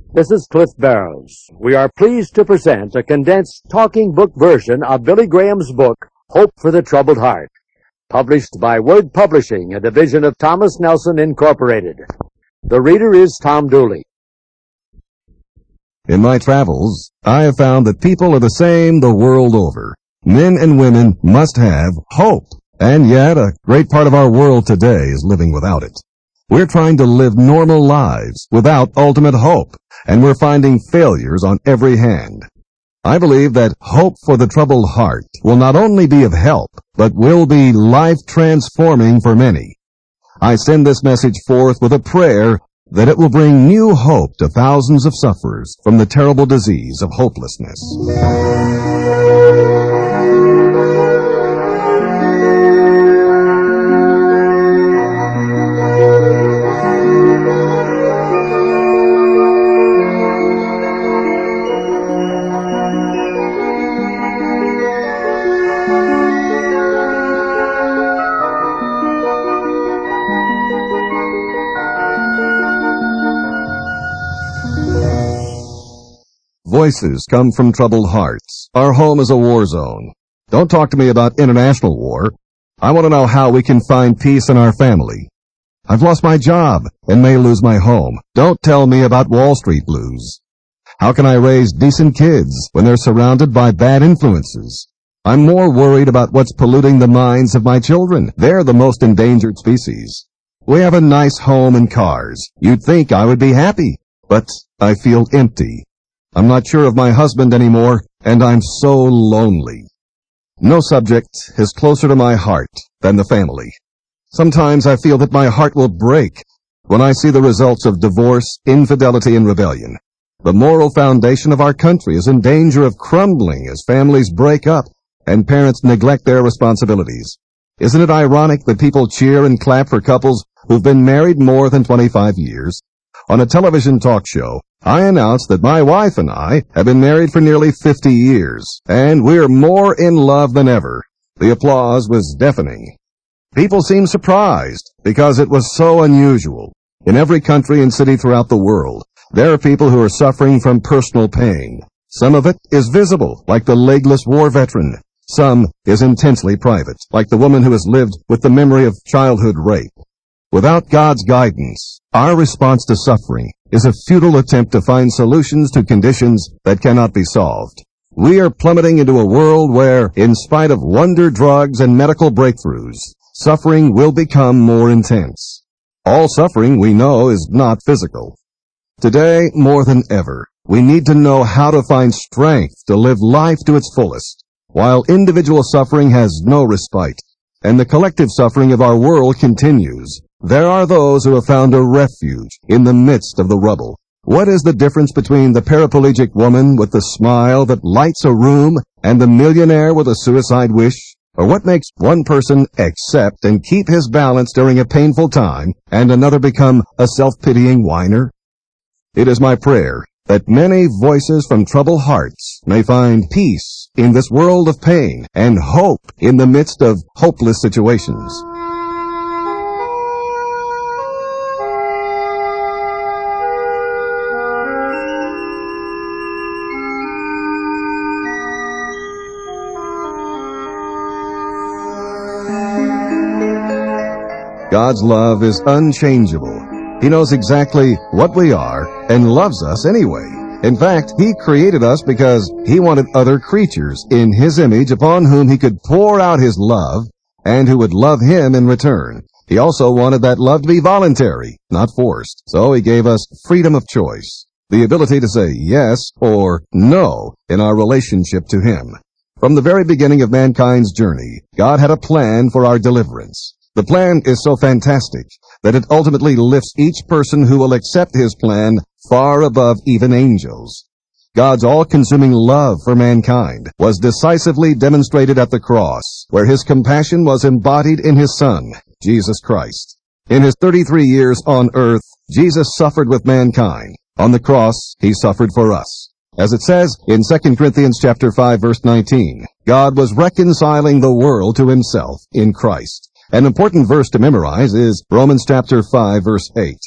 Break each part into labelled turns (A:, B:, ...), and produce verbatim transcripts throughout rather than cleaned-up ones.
A: This is Cliff Barrows. We are pleased to present a condensed talking book version of Billy Graham's book, Hope for the Troubled Heart, published by Word Publishing, a division of Thomas Nelson Incorporated. The reader is Tom Dooley.
B: In my travels, I have found that people are the same the world over. Men and women must have hope, and yet a great part of our world today is living without it. We're trying to live normal lives without ultimate hope, and we're finding failures on every hand. I believe that hope for the troubled heart will not only be of help, but will be life-transforming for many. I send this message forth with a prayer that it will bring new hope to thousands of sufferers from the terrible disease of hopelessness. Voices come from troubled hearts. Our home is a war zone. Don't talk to me about international war. I want to know how we can find peace in our family. I've lost my job and may lose my home. Don't tell me about Wall Street blues. How can I raise decent kids when they're surrounded by bad influences? I'm more worried about what's polluting the minds of my children. They're the most endangered species. We have a nice home and cars. You'd think I would be happy, but I feel empty. I'm not sure of my husband anymore, and I'm so lonely. No subject is closer to my heart than the family. Sometimes I feel that my heart will break when I see the results of divorce, infidelity, and rebellion. The moral foundation of our country is in danger of crumbling as families break up and parents neglect their responsibilities. Isn't it ironic that people cheer and clap for couples who've been married more than twenty-five years? On a television talk show, I announced that my wife and I have been married for nearly fifty years, and we're more in love than ever. The applause was deafening. People seemed surprised because it was so unusual. In every country and city throughout the world, there are people who are suffering from personal pain. Some of it is visible, like the legless war veteran. Some is intensely private, like the woman who has lived with the memory of childhood rape. Without God's guidance, our response to suffering is a futile attempt to find solutions to conditions that cannot be solved. We are plummeting into a world where, in spite of wonder drugs and medical breakthroughs, suffering will become more intense. All suffering, we know, is not physical. Today, more than ever, we need to know how to find strength to live life to its fullest, while individual suffering has no respite, and the collective suffering of our world continues. There are those who have found a refuge in the midst of the rubble. What is the difference between the paraplegic woman with the smile that lights a room and the millionaire with a suicide wish? Or what makes one person accept and keep his balance during a painful time and another become a self-pitying whiner? It is my prayer that many voices from troubled hearts may find peace in this world of pain and hope in the midst of hopeless situations. God's love is unchangeable. He knows exactly what we are and loves us anyway. In fact, He created us because He wanted other creatures in His image upon whom He could pour out His love and who would love Him in return. He also wanted that love to be voluntary, not forced. So He gave us freedom of choice, the ability to say yes or no in our relationship to Him. From the very beginning of mankind's journey, God had a plan for our deliverance. The plan is so fantastic that it ultimately lifts each person who will accept His plan far above even angels. God's all-consuming love for mankind was decisively demonstrated at the cross, where His compassion was embodied in His Son, Jesus Christ. In His thirty-three years on earth, Jesus suffered with mankind. On the cross, He suffered for us. As it says in Second Corinthians chapter five, verse nineteen, God was reconciling the world to Himself in Christ. An important verse to memorize is Romans chapter five, verse eight.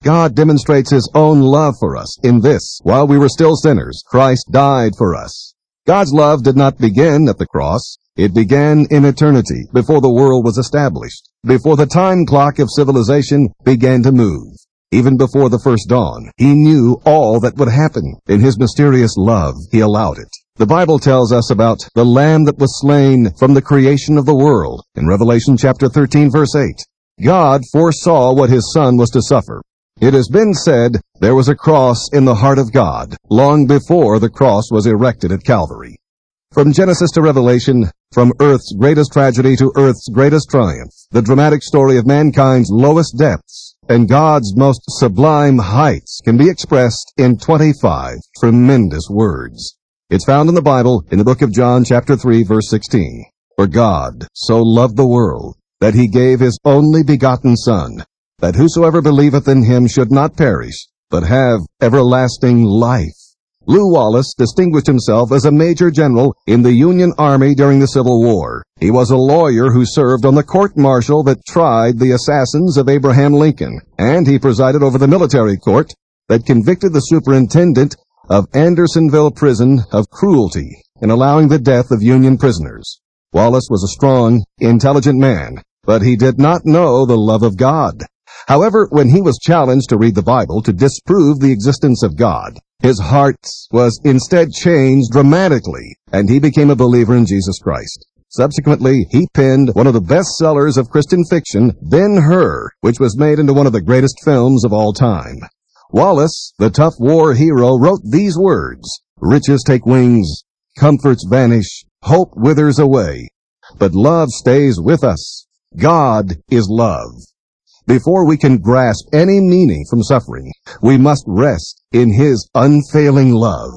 B: God demonstrates His own love for us in this: while we were still sinners, Christ died for us. God's love did not begin at the cross. It began in eternity, before the world was established, before the time clock of civilization began to move. Even before the first dawn, He knew all that would happen. In His mysterious love, He allowed it. The Bible tells us about the Lamb that was slain from the creation of the world. In Revelation chapter thirteen, verse eight, God foresaw what His Son was to suffer. It has been said there was a cross in the heart of God long before the cross was erected at Calvary. From Genesis to Revelation, from earth's greatest tragedy to earth's greatest triumph, the dramatic story of mankind's lowest depths and God's most sublime heights can be expressed in twenty-five tremendous words. It's found in the Bible in the book of John chapter three, verse sixteen. For God so loved the world that He gave His only begotten Son, that whosoever believeth in Him should not perish, but have everlasting life. Lew Wallace distinguished himself as a major general in the Union Army during the Civil War. He was a lawyer who served on the court-martial that tried the assassins of Abraham Lincoln, and he presided over the military court that convicted the superintendent of Andersonville Prison of cruelty in allowing the death of Union prisoners. Wallace was a strong, intelligent man, but he did not know the love of God. However, when he was challenged to read the Bible to disprove the existence of God, his heart was instead changed dramatically, and he became a believer in Jesus Christ. Subsequently, he penned one of the best sellers of Christian fiction, Ben-Hur, which was made into one of the greatest films of all time. Wallace, the tough war hero, wrote these words: "Riches take wings, comforts vanish, hope withers away, but love stays with us. God is love." Before we can grasp any meaning from suffering, we must rest in His unfailing love.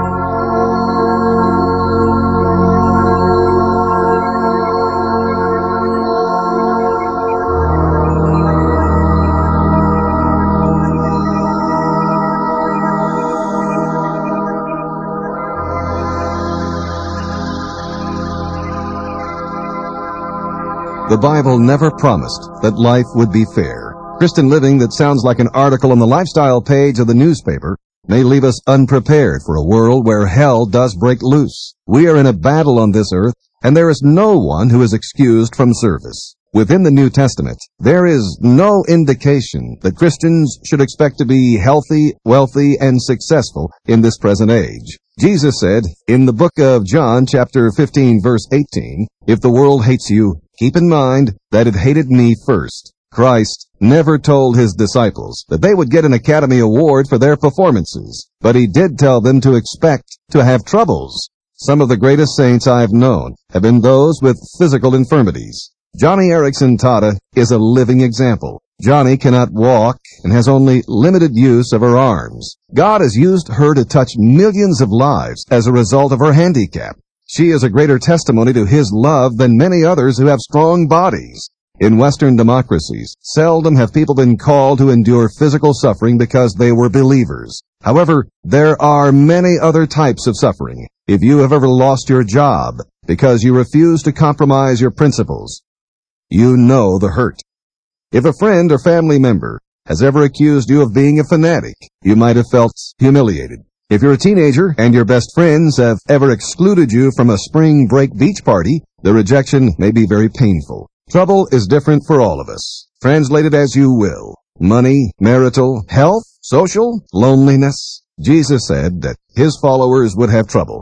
B: The Bible never promised that life would be fair. Christian living that sounds like an article on the lifestyle page of the newspaper may leave us unprepared for a world where hell does break loose. We are in a battle on this earth, and there is no one who is excused from service. Within the New Testament, there is no indication that Christians should expect to be healthy, wealthy, and successful in this present age. Jesus said in the book of John, chapter fifteen, verse eighteen, "If the world hates you, keep in mind that it hated me first." Christ never told His disciples that they would get an Academy Award for their performances, but He did tell them to expect to have troubles. Some of the greatest saints I've known have been those with physical infirmities. Johnny Erickson Tada is a living example. Johnny cannot walk and has only limited use of her arms. God has used her to touch millions of lives as a result of her handicap. She is a greater testimony to His love than many others who have strong bodies. In Western democracies, seldom have people been called to endure physical suffering because they were believers. However, there are many other types of suffering. If you have ever lost your job because you refuse to compromise your principles, you know the hurt. If a friend or family member has ever accused you of being a fanatic, you might have felt humiliated. If you're a teenager and your best friends have ever excluded you from a spring break beach party, the rejection may be very painful. Trouble is different for all of us. Translate it as you will. Money, marital, health, social, loneliness. Jesus said that His followers would have trouble.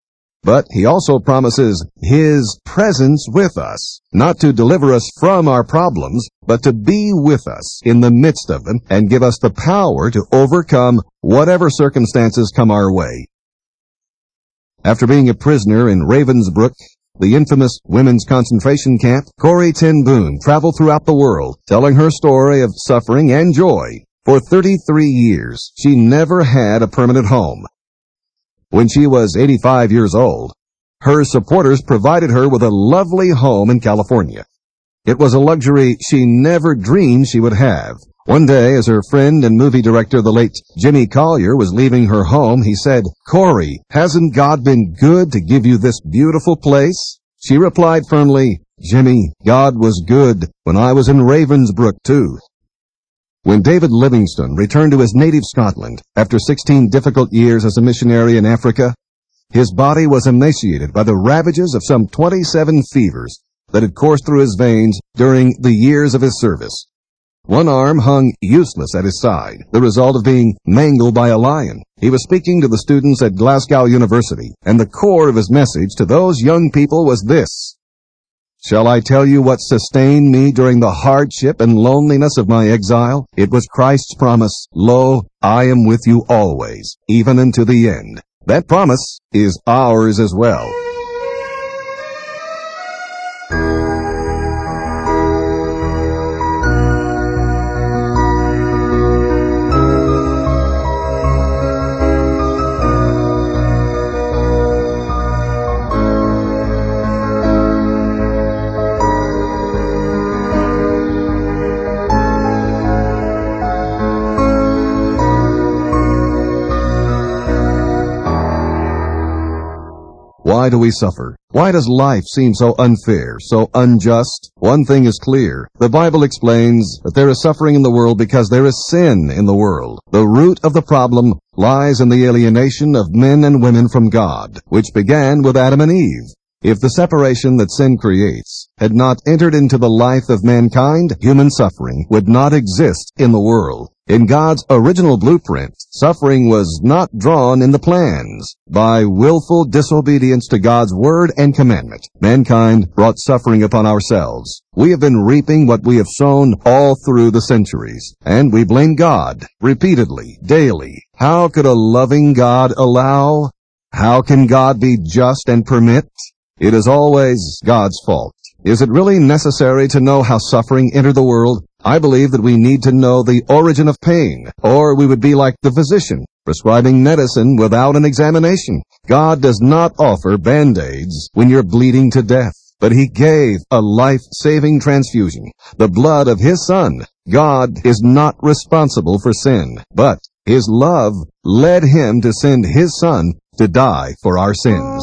B: But He also promises His presence with us, not to deliver us from our problems, but to be with us in the midst of them and give us the power to overcome whatever circumstances come our way. After being a prisoner in Ravensbrück, the infamous women's concentration camp, Corrie ten Boom traveled throughout the world, telling her story of suffering and joy. For thirty-three years, she never had a permanent home. When she was eighty-five years old, her supporters provided her with a lovely home in California. It was a luxury she never dreamed she would have. One day, as her friend and movie director, the late Jimmy Collier, was leaving her home, he said, "Corrie, hasn't God been good to give you this beautiful place?" She replied firmly, "Jimmy, God was good when I was in Ravensbrück too." When David Livingstone returned to his native Scotland after sixteen difficult years as a missionary in Africa, his body was emaciated by the ravages of some twenty-seven fevers that had coursed through his veins during the years of his service. One arm hung useless at his side, the result of being mangled by a lion. He was speaking to the students at Glasgow University, and the core of his message to those young people was this: "Shall I tell you what sustained me during the hardship and loneliness of my exile? It was Christ's promise, 'Lo, I am with you always, even unto the end.' That promise is ours as well." Why do we suffer? Why does life seem so unfair, so unjust? One thing is clear. The Bible explains that there is suffering in the world because there is sin in the world. The root of the problem lies in the alienation of men and women from God, which began with Adam and Eve. If the separation that sin creates had not entered into the life of mankind, human suffering would not exist in the world. In God's original blueprint, suffering was not drawn in the plans. By willful disobedience to God's word and commandment, mankind brought suffering upon ourselves. We have been reaping what we have sown all through the centuries, and we blame God repeatedly, daily. How could a loving God allow? How can God be just and permit? It is always God's fault. Is it really necessary to know how suffering entered the world? I believe that we need to know the origin of pain, or we would be like the physician, prescribing medicine without an examination. God does not offer Band-Aids when you're bleeding to death, but He gave a life-saving transfusion, the blood of His Son. God is not responsible for sin, but His love led Him to send His Son to die for our sins.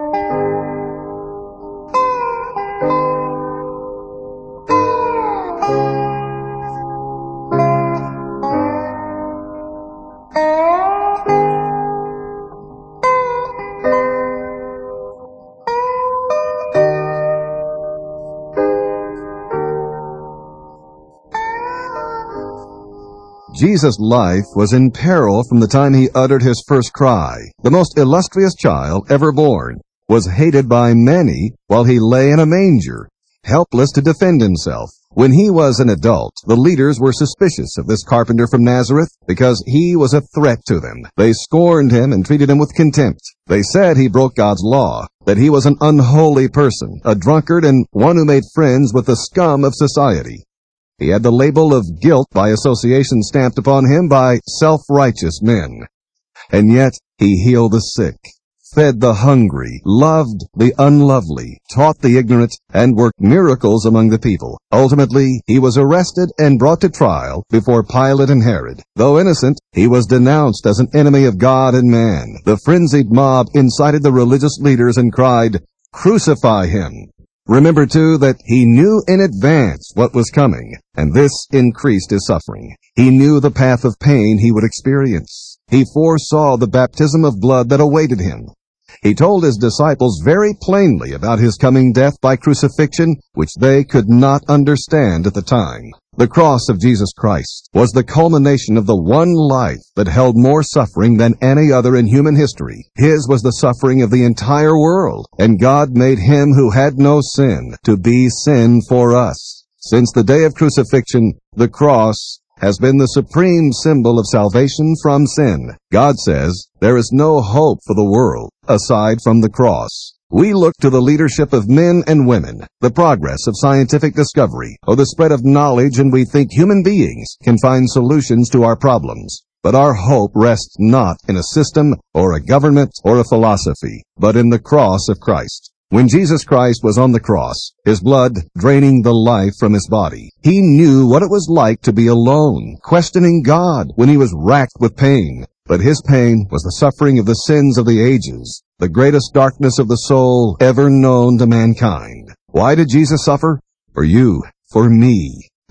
B: Jesus' life was in peril from the time He uttered His first cry. The most illustrious child ever born was hated by many while He lay in a manger, helpless to defend Himself. When He was an adult, the leaders were suspicious of this carpenter from Nazareth because He was a threat to them. They scorned Him and treated Him with contempt. They said He broke God's law, that He was an unholy person, a drunkard, and one who made friends with the scum of society. He had the label of guilt by association stamped upon Him by self-righteous men. And yet He healed the sick, fed the hungry, loved the unlovely, taught the ignorant, and worked miracles among the people. Ultimately, He was arrested and brought to trial before Pilate and Herod. Though innocent, He was denounced as an enemy of God and man. The frenzied mob incited the religious leaders and cried, "Crucify Him!" Remember, too, that He knew in advance what was coming, and this increased His suffering. He knew the path of pain He would experience. He foresaw the baptism of blood that awaited Him. He told His disciples very plainly about His coming death by crucifixion, which they could not understand at the time. The cross of Jesus Christ was the culmination of the one life that held more suffering than any other in human history. His was the suffering of the entire world, and God made Him who had no sin to be sin for us. Since the day of crucifixion, the cross has been the supreme symbol of salvation from sin. God says there is no hope for the world aside from the cross. We look to the leadership of men and women, the progress of scientific discovery, or the spread of knowledge, and we think human beings can find solutions to our problems. But our hope rests not in a system or a government or a philosophy, but in the cross of Christ. When Jesus Christ was on the cross, His blood draining the life from His body, He knew what it was like to be alone, questioning God when He was racked with pain. But His pain was the suffering of the sins of the ages, the greatest darkness of the soul ever known to mankind. Why did Jesus suffer? For you, for me.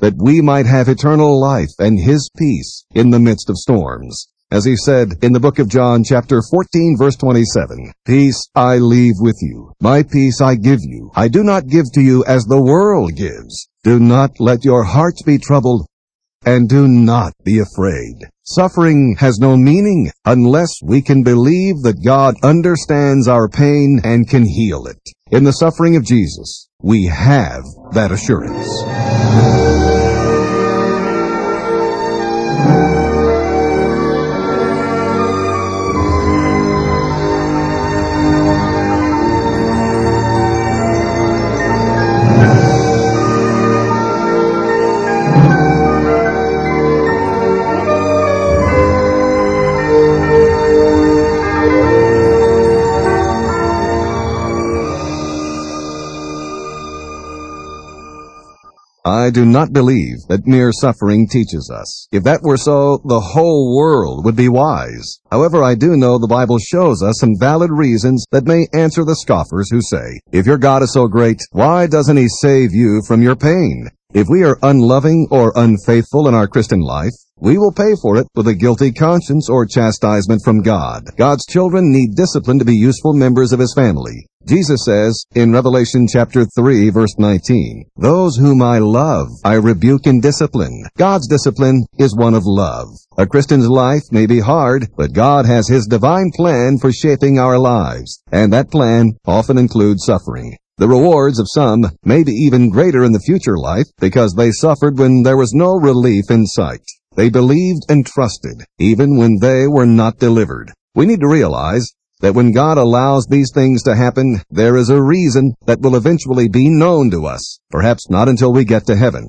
B: that we might have eternal life and his peace in the midst of storms. As he said in the book of John, chapter fourteen, verse twenty-seven, "Peace I leave with you, my peace I give you. I do not give to you as the world gives. Do not let your hearts be troubled, and do not be afraid." Suffering has no meaning unless we can believe that God understands our pain and can heal it. In the suffering of Jesus, we have that assurance. I do not believe that mere suffering teaches us. If that were so, the whole world would be wise. However, I do know the Bible shows us some valid reasons that may answer the scoffers who say, "If your God is so great, why doesn't he save you from your pain?" If we are unloving or unfaithful in our Christian life, we will pay for it with a guilty conscience or chastisement from God. God's children need discipline to be useful members of his family. Jesus says in Revelation chapter three, verse nineteen, "Those whom I love, I rebuke and discipline." God's discipline is one of love. A Christian's life may be hard, but God has his divine plan for shaping our lives, and that plan often includes suffering. The rewards of some may be even greater in the future life because they suffered when there was no relief in sight. They believed and trusted, even when they were not delivered. We need to realize that when God allows these things to happen, there is a reason that will eventually be known to us, perhaps not until we get to heaven.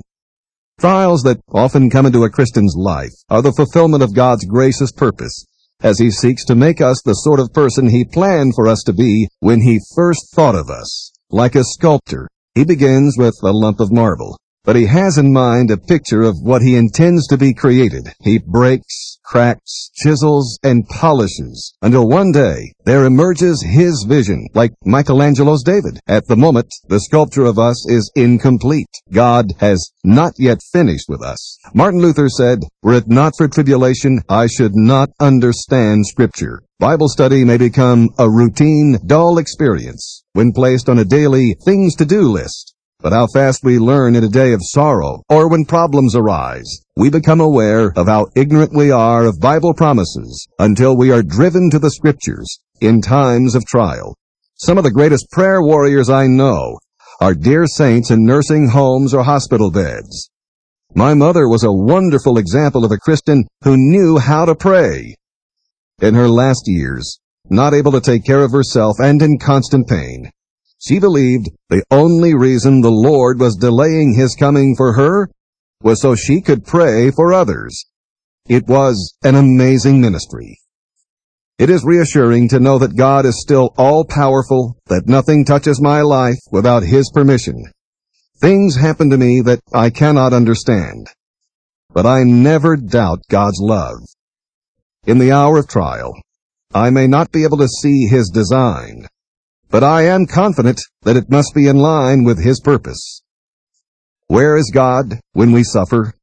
B: Trials that often come into a Christian's life are the fulfillment of God's gracious purpose, as he seeks to make us the sort of person he planned for us to be when he first thought of us. Like a sculptor, he begins with a lump of marble, but he has in mind a picture of what he intends to be created. He breaks, cracks, chisels, and polishes until one day there emerges his vision, like Michelangelo's David. At the moment, the sculpture of us is incomplete. God has not yet finished with us. Martin Luther said, "Were it not for tribulation, I should not understand Scripture." Bible study may become a routine, dull experience when placed on a daily things-to-do list. But how fast we learn in a day of sorrow, or when problems arise, we become aware of how ignorant we are of Bible promises until we are driven to the Scriptures in times of trial. Some of the greatest prayer warriors I know are dear saints in nursing homes or hospital beds. My mother was a wonderful example of a Christian who knew how to pray. In her last years, not able to take care of herself and in constant pain, she believed the only reason the Lord was delaying his coming for her was so she could pray for others. It was an amazing ministry. It is reassuring to know that God is still all-powerful, that nothing touches my life without his permission. Things happen to me that I cannot understand, but I never doubt God's love. In the hour of trial, I may not be able to see his design, but I am confident that it must be in line with his purpose. Where is God when we suffer?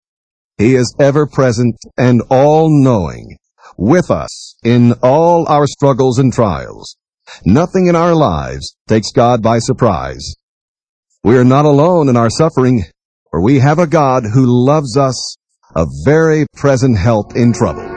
B: He is ever-present and all-knowing, with us in all our struggles and trials. Nothing in our lives takes God by surprise. We are not alone in our suffering, for we have a God who loves us, a very present help in trouble.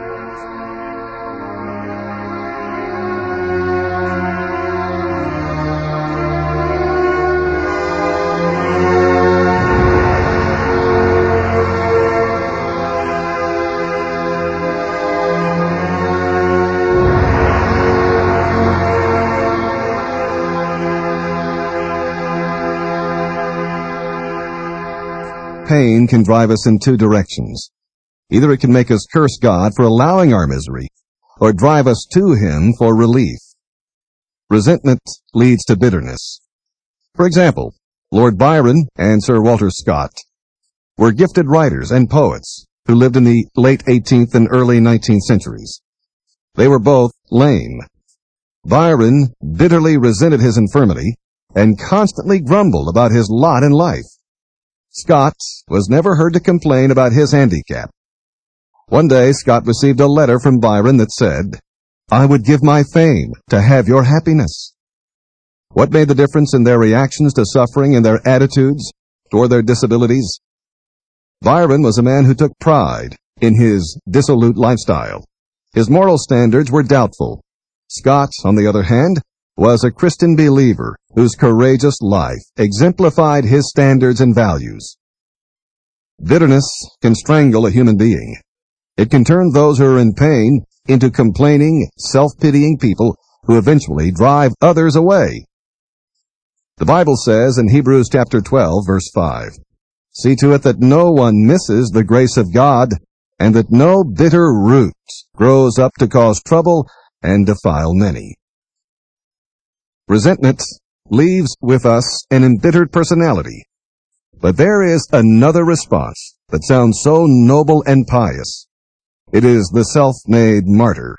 B: Pain can drive us in two directions. Either it can make us curse God for allowing our misery, or drive us to him for relief. Resentment leads to bitterness. For example, Lord Byron and Sir Walter Scott were gifted writers and poets who lived in the late eighteenth and early nineteenth centuries. They were both lame. Byron bitterly resented his infirmity and constantly grumbled about his lot in life. Scott was never heard to complain about his handicap. One day, Scott received a letter from Byron that said, "I would give my fame to have your happiness." What made the difference in their reactions to suffering and their attitudes toward their disabilities? Byron was a man who took pride in his dissolute lifestyle. His moral standards were doubtful. Scott, on the other hand, was a Christian believer whose courageous life exemplified his standards and values. Bitterness can strangle a human being. It can turn those who are in pain into complaining, self-pitying people who eventually drive others away. The Bible says in Hebrews chapter twelve, verse five, "See to it that no one misses the grace of God, and that no bitter root grows up to cause trouble and defile many." Resentment leaves with us an embittered personality. But there is another response that sounds so noble and pious. It is the self-made martyr.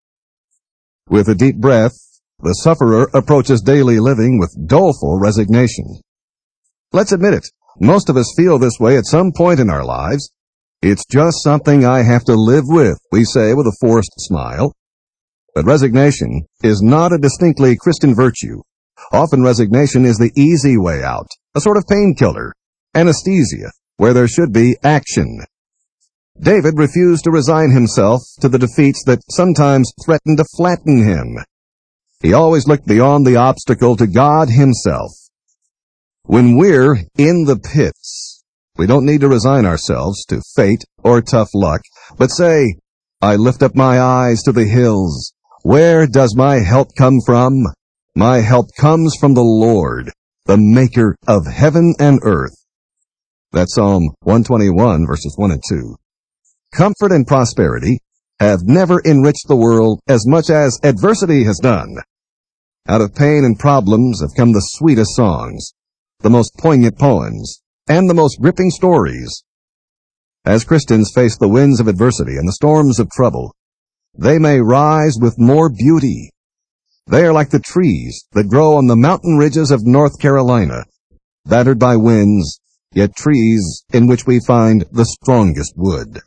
B: With a deep breath, the sufferer approaches daily living with doleful resignation. Let's admit it, most of us feel this way at some point in our lives. "It's just something I have to live with," we say with a forced smile. But resignation is not a distinctly Christian virtue. Often resignation is the easy way out, a sort of painkiller, anesthesia, where there should be action. David refused to resign himself to the defeats that sometimes threatened to flatten him. He always looked beyond the obstacle to God himself. When we're in the pits, we don't need to resign ourselves to fate or tough luck, but say, "I lift up my eyes to the hills. Where does my help come from? My help comes from the Lord, the maker of heaven and earth." That's Psalm one twenty-one, verses one and two. Comfort and prosperity have never enriched the world as much as adversity has done. Out of pain and problems have come the sweetest songs, the most poignant poems, and the most gripping stories. As Christians face the winds of adversity and the storms of trouble, they may rise with more beauty. They are like the trees that grow on the mountain ridges of North Carolina, battered by winds, yet trees in which we find the strongest wood.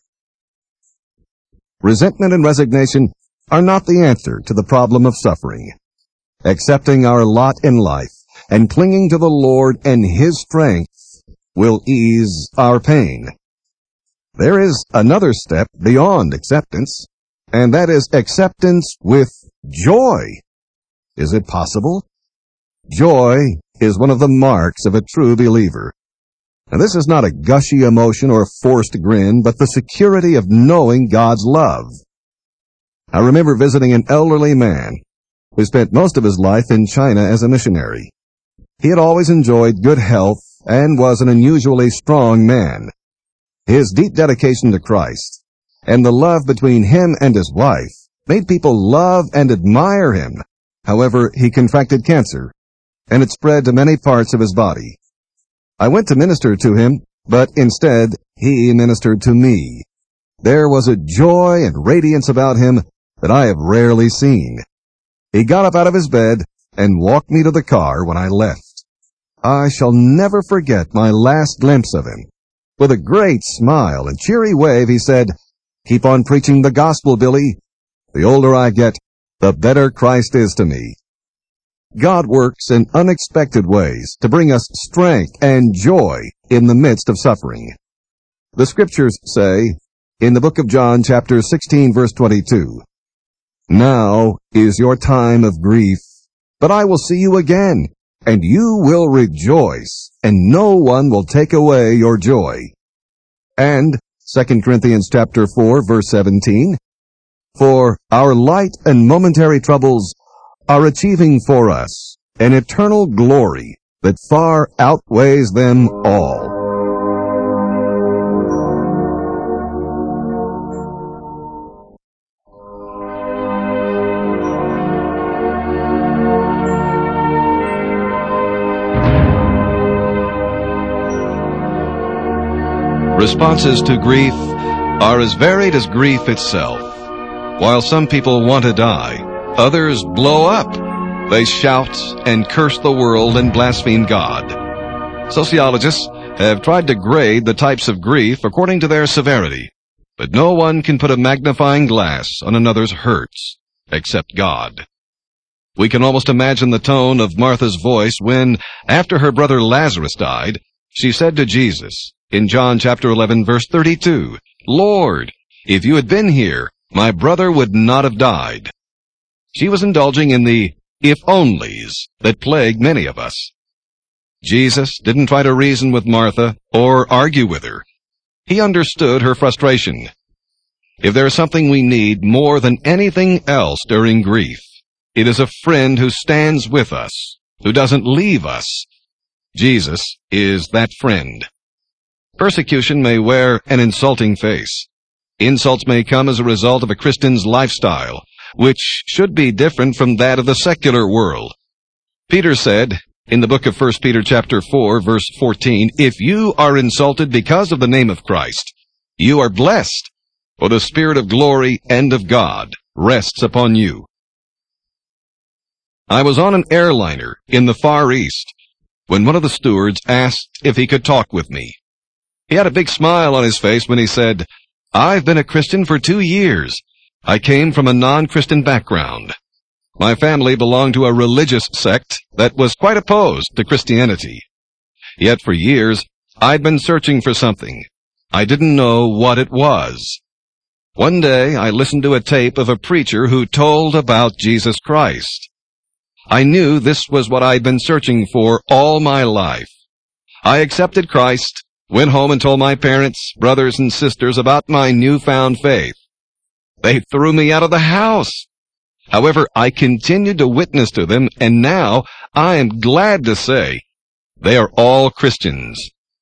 B: Resentment and resignation are not the answer to the problem of suffering. Accepting our lot in life and clinging to the Lord and His strength will ease our pain. There is another step beyond acceptance, and that is acceptance with joy. Is it possible? Joy is one of the marks of a true believer. Now, this is not a gushy emotion or a forced grin, but the security of knowing God's love. I remember visiting an elderly man who spent most of his life in China as a missionary. He had always enjoyed good health and was an unusually strong man. His deep dedication to Christ and the love between him and his wife made people love and admire him. However, he contracted cancer, and it spread to many parts of his body. I went to minister to him, but instead he ministered to me. There was a joy and radiance about him that I have rarely seen. He got up out of his bed and walked me to the car when I left. I shall never forget my last glimpse of him. With a great smile and cheery wave, he said, "Keep on preaching the gospel, Billy. The older I get, the better Christ is to me." God works in unexpected ways to bring us strength and joy in the midst of suffering. The scriptures say, in the book of John, chapter sixteen, verse twenty-two, "Now is your time of grief, but I will see you again, and you will rejoice, and no one will take away your joy." And Second Corinthians chapter four, verse seventeen, "For our light and momentary troubles are achieving for us an eternal glory that far outweighs them all."
C: Responses to grief are as varied as grief itself. While some people want to die, others blow up. They shout and curse the world and blaspheme God. Sociologists have tried to grade the types of grief according to their severity, but no one can put a magnifying glass on another's hurts except God. We can almost imagine the tone of Martha's voice when, after her brother Lazarus died, she said to Jesus, in John chapter eleven, verse thirty-two, "Lord, if you had been here, my brother would not have died." She was indulging in the if-onlys that plague many of us. Jesus didn't try to reason with Martha or argue with her. He understood her frustration. If there is something we need more than anything else during grief, it is a friend who stands with us, who doesn't leave us. Jesus is that friend. Persecution may wear an insulting face. Insults may come as a result of a Christian's lifestyle, which should be different from that of the secular world. Peter said, in the book of First Peter chapter four, verse fourteen, "If you are insulted because of the name of Christ, you are blessed, for the Spirit of glory and of God rests upon you." I was on an airliner in the Far East when one of the stewards asked if he could talk with me. He had a big smile on his face when he said, "I've been a Christian for two years. I came from a non-Christian background. My family belonged to a religious sect that was quite opposed to Christianity. Yet for years, I'd been searching for something. I didn't know what it was. One day, I listened to a tape of a preacher who told about Jesus Christ. I knew this was what I'd been searching for all my life. I accepted Christ, went home and told my parents, brothers, and sisters about my newfound faith. They threw me out of the house. However, I continued to witness to them, and now I am glad to say they are all Christians."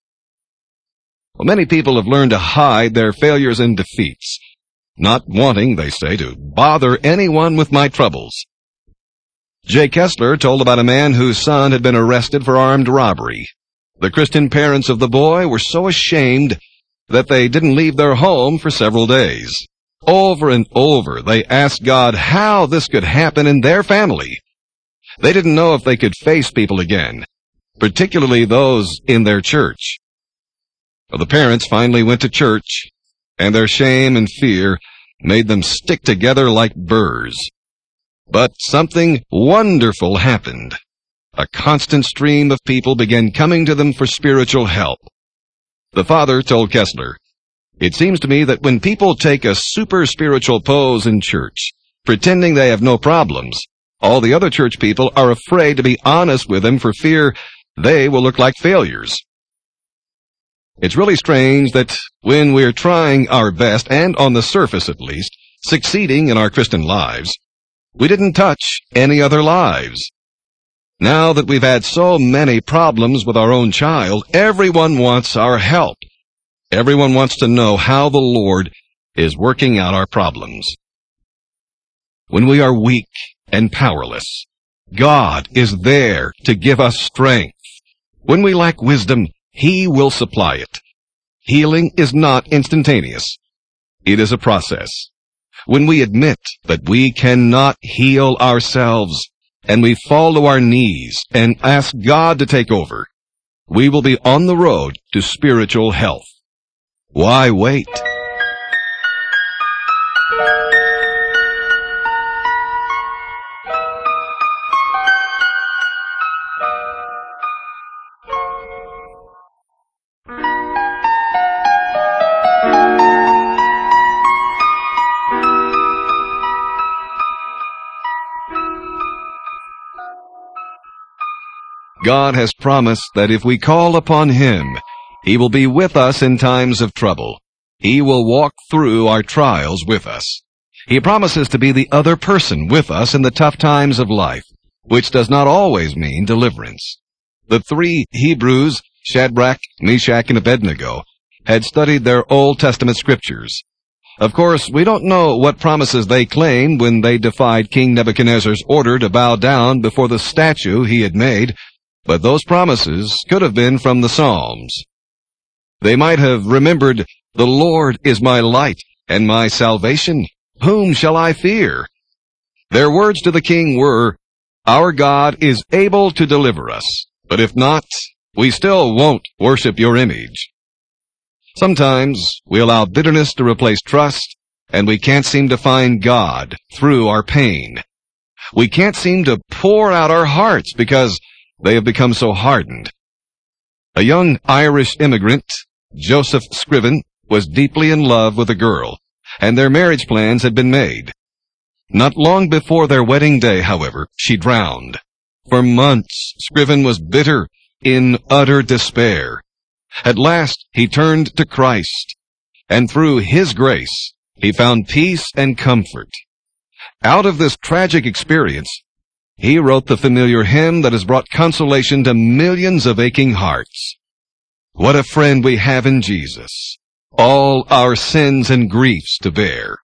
C: Well, many people have learned to hide their failures and defeats, not wanting, they say, to bother anyone with my troubles. Jay Kessler told about a man whose son had been arrested for armed robbery. The Christian parents of the boy were so ashamed that they didn't leave their home for several days. Over and over, they asked God how this could happen in their family. They didn't know if they could face people again, particularly those in their church. Well, the parents finally went to church, and their shame and fear made them stick together like burrs. But something wonderful happened. A constant stream of people began coming to them for spiritual help. The father told Kessler, "It seems to me that when people take a super spiritual pose in church, pretending they have no problems, all the other church people are afraid to be honest with them for fear they will look like failures." It's really strange that when we're trying our best, and on the surface at least, succeeding in our Christian lives, we didn't touch any other lives. Now that we've had so many problems with our own child, everyone wants our help. Everyone wants to know how the Lord is working out our problems. When we are weak and powerless, God is there to give us strength. When we lack wisdom, He will supply it. Healing is not instantaneous. It is a process. When we admit that we cannot heal ourselves, and we fall to our knees and ask God to take over, we will be on the road to spiritual health. Why wait? God has promised that if we call upon Him, He will be with us in times of trouble. He will walk through our trials with us. He promises to be the other person with us in the tough times of life, which does not always mean deliverance. The three Hebrews, Shadrach, Meshach, and Abednego, had studied their Old Testament scriptures. Of course, we don't know what promises they claimed when they defied King Nebuchadnezzar's order to bow down before the statue he had made, but those promises could have been from the Psalms. They might have remembered, "The Lord is my light and my salvation. Whom shall I fear?" Their words to the king were, "Our God is able to deliver us, but if not, we still won't worship your image. Sometimes we allow bitterness to replace trust, and we can't seem to find God through our pain. We can't seem to pour out our hearts because they have become so hardened. A young Irish immigrant, Joseph Scriven, was deeply in love with a girl, and their marriage plans had been made. Not long before their wedding day, however, she drowned. For months, Scriven was bitter, in utter despair. At last, he turned to Christ, and through His grace, he found peace and comfort. Out of this tragic experience, he wrote the familiar hymn that has brought consolation to millions of aching hearts. What a friend we have in Jesus, all our sins and griefs to bear.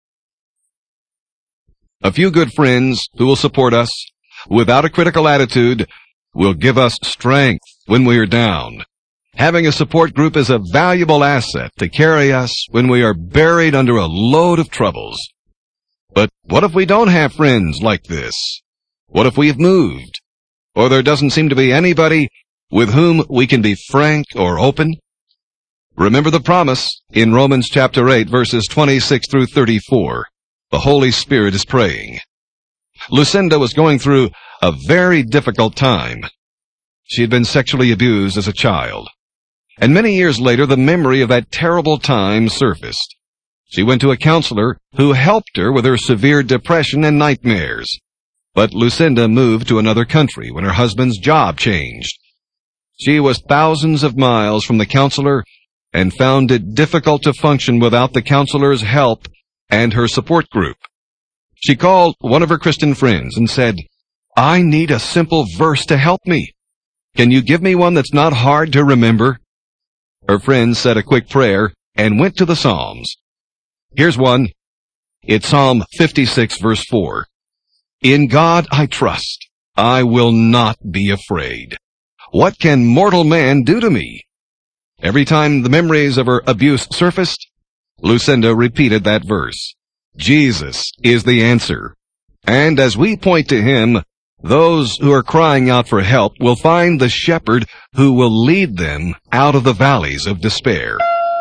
C: A few good friends who will support us without a critical attitude will give us strength when we are down. Having a support group is a valuable asset to carry us when we are buried under a load of troubles. But what if we don't have friends like this? What if we've moved? Or there doesn't seem to be anybody with whom we can be frank or open? Remember the promise in Romans chapter eight, verses twenty-six through thirty-four. The Holy Spirit is praying. Lucinda was going through a very difficult time. She had been sexually abused as a child. And many years later, the memory of that terrible time surfaced. She went to a counselor who helped her with her severe depression and nightmares. But Lucinda moved to another country when her husband's job changed. She was thousands of miles from the counselor and found it difficult to function without the counselor's help and her support group. She called one of her Christian friends and said, "I need a simple verse to help me. Can you give me one that's not hard to remember?" Her friend said a quick prayer and went to the Psalms. Here's one. It's Psalm fifty-six, verse four. "In God I trust. I will not be afraid. What can mortal man do to me?" Every time the memories of her abuse surfaced, Lucinda repeated that verse. Jesus is the answer. And as we point to Him, those who are crying out for help will find the shepherd who will lead them out of the valleys of despair.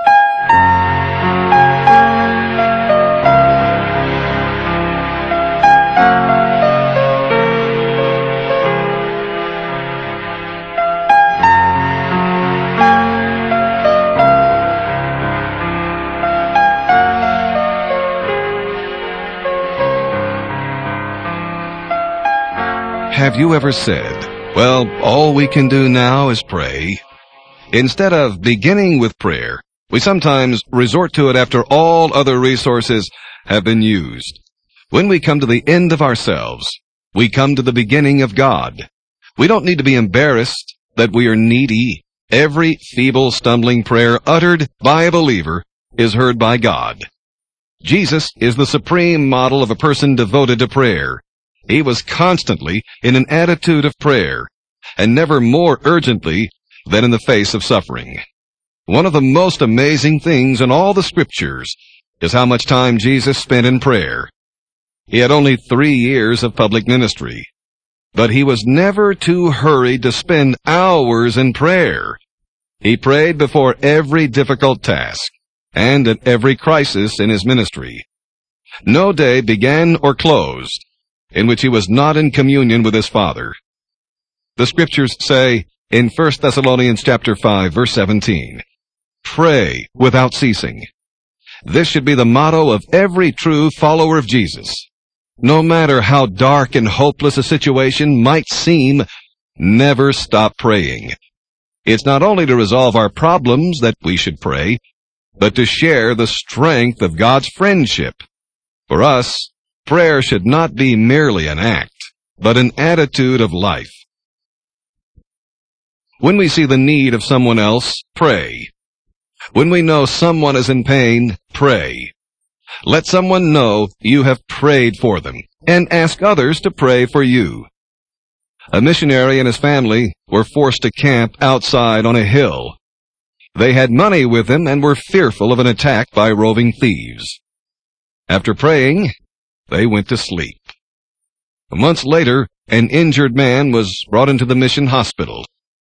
C: Have you ever said, "Well, all we can do now is pray"? Instead of beginning with prayer, we sometimes resort to it after all other resources have been used. When we come to the end of ourselves, we come to the beginning of God. We don't need to be embarrassed that we are needy. Every feeble, stumbling prayer uttered by a believer is heard by God. Jesus is the supreme model of a person devoted to prayer. He was constantly in an attitude of prayer, and never more urgently than in the face of suffering. One of the most amazing things in all the Scriptures is how much time Jesus spent in prayer. He had only three years of public ministry, but he was never too hurried to spend hours in prayer. He prayed before every difficult task, and at every crisis in his ministry. No day began or closed in which he was not in communion with his Father. The Scriptures say in First Thessalonians chapter five, verse seventeen, "Pray without ceasing." This should be the motto of every true follower of Jesus. No matter how dark and hopeless a situation might seem, never stop praying. It's not only to resolve our problems that we should pray, but to share the strength of God's friendship. For us, prayer should not be merely an act, but an attitude of life. When we see the need of someone else, pray. When we know someone is in pain, pray. Let someone know you have prayed for them, and ask others to pray for you. A missionary and his family were forced to camp outside on a hill. They had money with them and were fearful of an attack by roving thieves. After praying, they went to sleep. Months later, an injured man was brought into the mission hospital.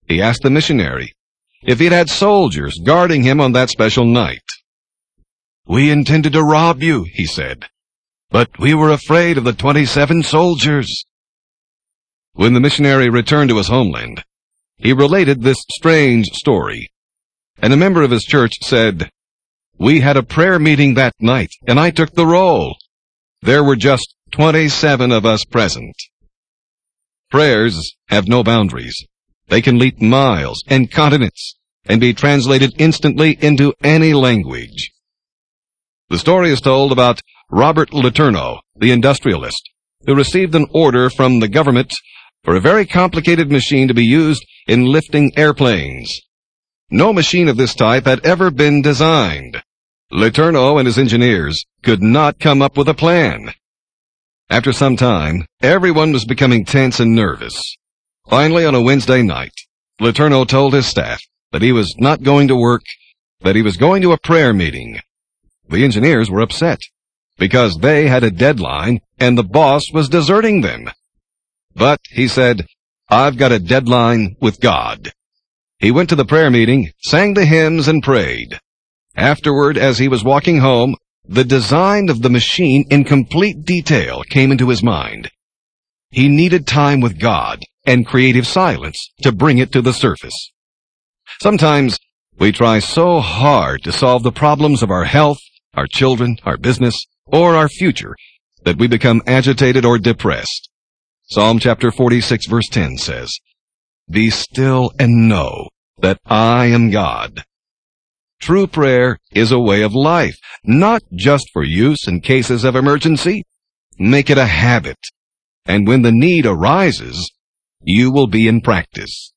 C: he asked the missionary if he'd had soldiers guarding him on that special night. "We intended to rob you," he said, "but we were afraid of the twenty-seven soldiers." When the missionary returned to his homeland, he related this strange story, and a member of his church said, "We had a prayer meeting that night, and I took the roll. There were just twenty-seven of us present." Prayers have no boundaries. They can leap miles and continents and be translated instantly into any language. The story is told about Robert Letourneau, the industrialist, who received an order from the government for a very complicated machine to be used in lifting airplanes. No machine of this type had ever been designed. Letourneau and his engineers could not come up with a plan. After some time, everyone was becoming tense and nervous. Finally, on a Wednesday night, Letourneau told his staff that he was not going to work, that he was going to a prayer meeting. The engineers were upset because they had a deadline and the boss was deserting them. But, he said, "I've got a deadline with God." He went to the prayer meeting, sang the hymns, and prayed. Afterward, as he was walking home, the design of the machine in complete detail came into his mind. He needed time with God and creative silence to bring it to the surface. Sometimes we try so hard to solve the problems of our health, our children, our business, or our future that we become agitated or depressed. Psalm chapter forty-six verse ten says, "Be still and know that I am God." True prayer is a way of life, not just for use in cases of emergency. Make it a habit, and when the need arises, you will be in practice.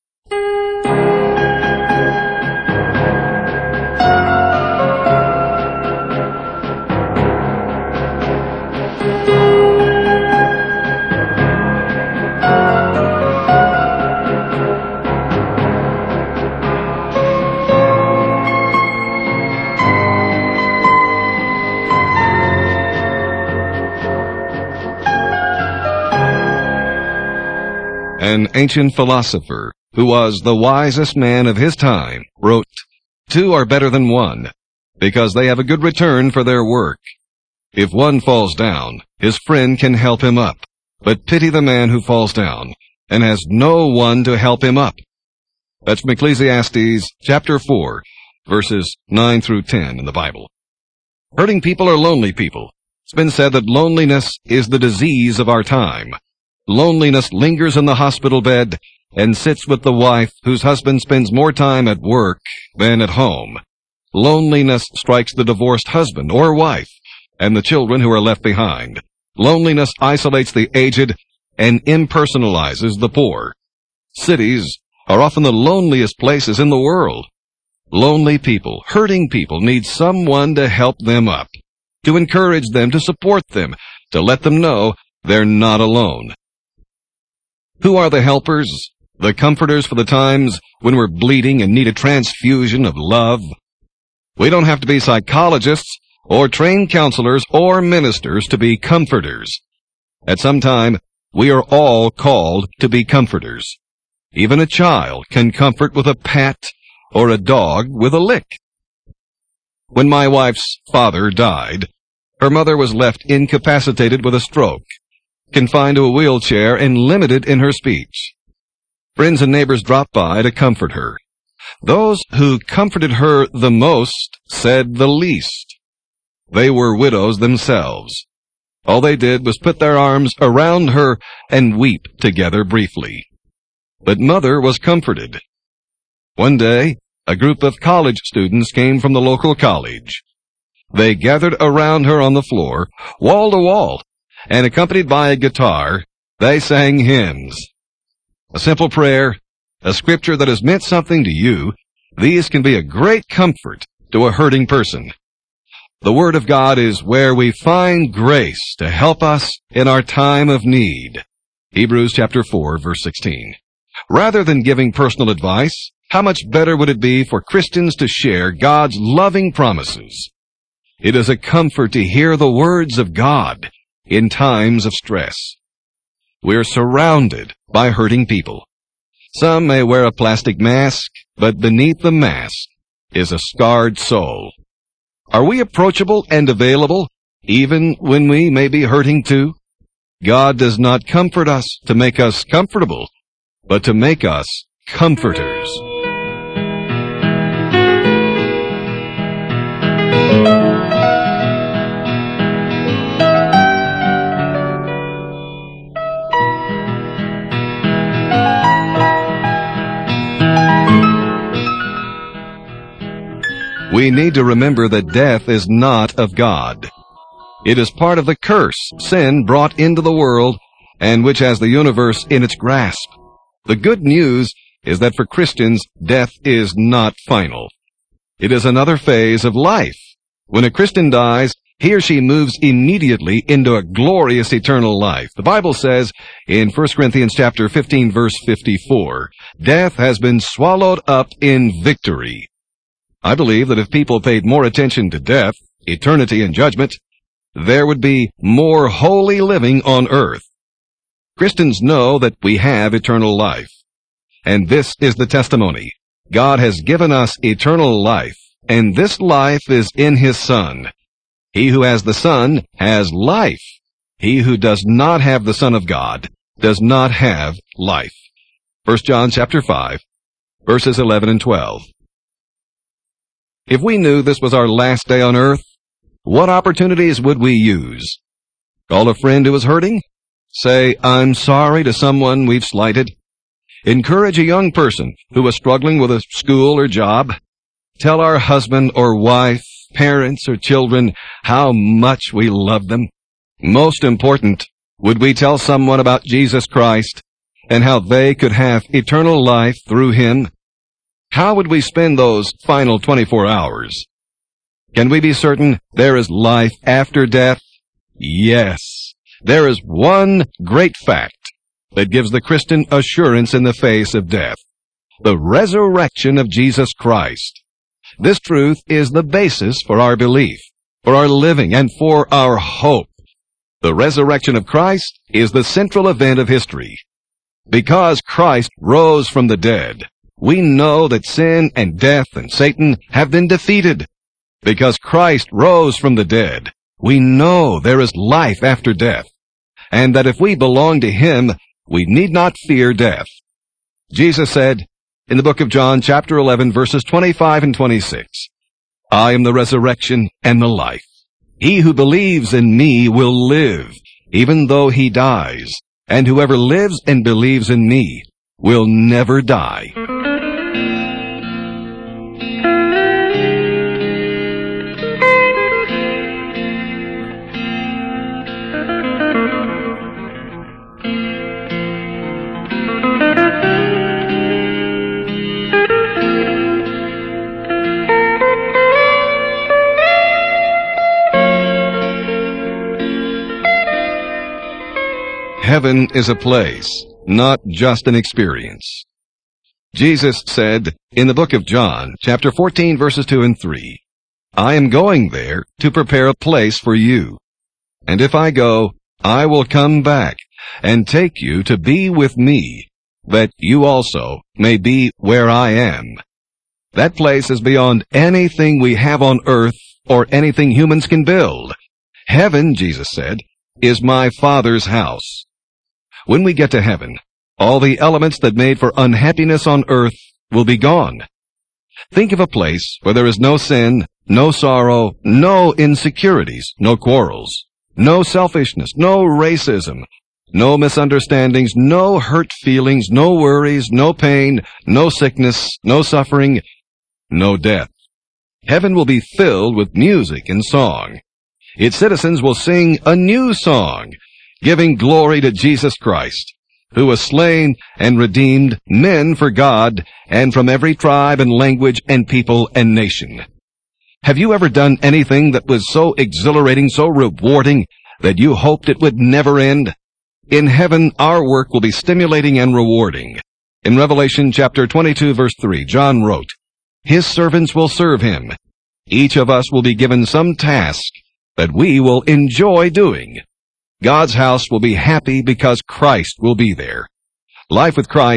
C: An ancient philosopher, who was the wisest man of his time, wrote, "Two are better than one, because they have a good return for their work. If one falls down, his friend can help him up, but pity the man who falls down and has no one to help him up." That's from Ecclesiastes chapter four, verses nine through ten in the Bible. Hurting people are lonely people. It's been said that loneliness is the disease of our time. Loneliness lingers in the hospital bed and sits with the wife whose husband spends more time at work than at home. Loneliness strikes the divorced husband or wife and the children who are left behind. Loneliness isolates the aged and impersonalizes the poor. Cities are often the loneliest places in the world. Lonely people, hurting people need someone to help them up, to encourage them, to support them, to let them know they're not alone. Who are the helpers, the comforters for the times when we're bleeding and need a transfusion of love? We don't have to be psychologists or trained counselors or ministers to be comforters. At some time, we are all called to be comforters. Even a child can comfort with a pat or a dog with a lick. When my wife's father died, her mother was left incapacitated with a stroke, confined to a wheelchair and limited in her speech. Friends and neighbors dropped by to comfort her. Those who comforted her the most said the least. They were widows themselves. All they did was put their arms around her and weep together briefly. But Mother was comforted. One day, a group of college students came from the local college. They gathered around her on the floor, wall to wall, and accompanied by a guitar, they sang hymns. A simple prayer, a scripture that has meant something to you, these can be a great comfort to a hurting person. The Word of God is where we find grace to help us in our time of need. Hebrews chapter four, verse sixteen. Rather than giving personal advice, how much better would it be for Christians to share God's loving promises? It is a comfort to hear the words of God in times of stress. We are surrounded by hurting people. Some may wear a plastic mask, but beneath the mask is a scarred soul. Are we approachable and available, even when we may be hurting too? God does not comfort us to make us comfortable, but to make us comforters. We need to remember that death is not of God. It is part of the curse sin brought into the world and which has the universe in its grasp. The good news is that for Christians, death is not final. It is another phase of life. When a Christian dies, he or she moves immediately into a glorious eternal life. The Bible says in First Corinthians chapter fifteen, verse fifty-four, death has been swallowed up in victory. I believe that if people paid more attention to death, eternity, and judgment, there would be more holy living on earth. Christians know that we have eternal life. And this is the testimony. God has given us eternal life, and this life is in His Son. He who has the Son has life. He who does not have the Son of God does not have life. First John chapter five, verses eleven and twelve. If we knew this was our last day on earth, what opportunities would we use? Call a friend who is hurting? Say, I'm sorry to someone we've slighted? Encourage a young person who is struggling with a school or job? Tell our husband or wife, parents or children how much we love them? Most important, would we tell someone about Jesus Christ and how they could have eternal life through Him? How would we spend those final twenty-four hours? Can we be certain there is life after death? Yes. There is one great fact that gives the Christian assurance in the face of death: the resurrection of Jesus Christ. This truth is the basis for our belief, for our living, and for our hope. The resurrection of Christ is the central event of history. Because Christ rose from the dead, we know that sin and death and Satan have been defeated. Because Christ rose from the dead, we know there is life after death, and that if we belong to Him, we need not fear death. Jesus said in the book of John, chapter eleven, verses twenty-five and twenty-six, I am the resurrection and the life. He who believes in me will live, even though he dies, and whoever lives and believes in me will never die. Heaven is a place, not just an experience. Jesus said in the book of John, chapter fourteen, verses two and three, I am going there to prepare a place for you. And if I go, I will come back and take you to be with me, that you also may be where I am. That place is beyond anything we have on earth or anything humans can build. Heaven, Jesus said, is my Father's house. When we get to heaven, all the elements that made for unhappiness on earth will be gone. Think of a place where there is no sin, no sorrow, no insecurities, no quarrels, no selfishness, no racism, no misunderstandings, no hurt feelings, no worries, no pain, no sickness, no suffering, no death. Heaven will be filled with music and song. Its citizens will sing a new song, giving glory to Jesus Christ, who was slain and redeemed men for God and from every tribe and language and people and nation. Have you ever done anything that was so exhilarating, so rewarding, that you hoped it would never end? In heaven, our work will be stimulating and rewarding. In Revelation chapter twenty-two, verse three, John wrote, His servants will serve Him. Each of us will be given some task that we will enjoy doing. God's house will be happy because Christ will be there. Life with Christ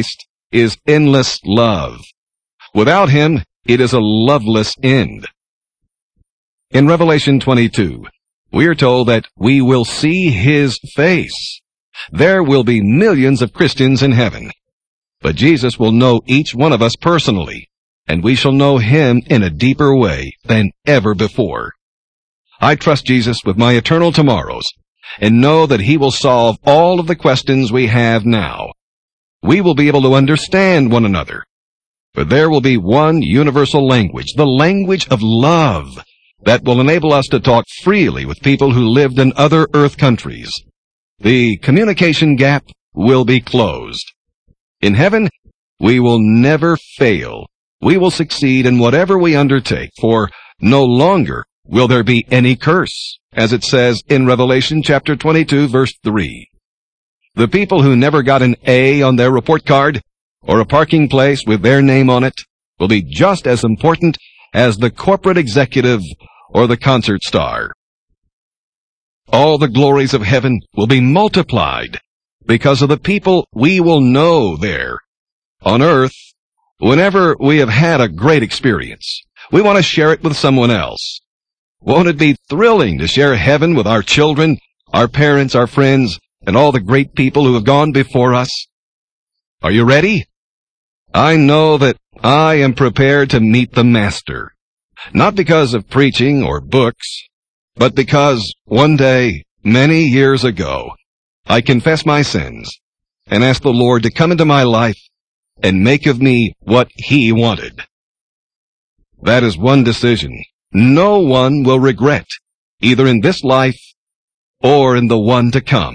C: is endless love. Without him, it is a loveless end. In Revelation twenty-two, we are told that we will see his face. There will be millions of Christians in heaven. But Jesus will know each one of us personally, and we shall know him in a deeper way than ever before. I trust Jesus with my eternal tomorrows, and know that he will solve all of the questions we have now. We will be able to understand one another, for there will be one universal language, the language of love, that will enable us to talk freely with people who lived in other earth countries. The communication gap will be closed. In heaven, we will never fail. We will succeed in whatever we undertake, for no longer will there be any curse, as it says in Revelation chapter twenty-two, verse three. The people who never got an A on their report card, or a parking place with their name on it, will be just as important as the corporate executive or the concert star. All the glories of heaven will be multiplied because of the people we will know there. On earth, whenever we have had a great experience, we want to share it with someone else. Won't it be thrilling to share heaven with our children, our parents, our friends, and all the great people who have gone before us? Are you ready? I know that I am prepared to meet the Master, not because of preaching or books, but because one day, many years ago, I confessed my sins and asked the Lord to come into my life and make of me what he wanted. That is one decision no one will regret, either in this life or in the one to come.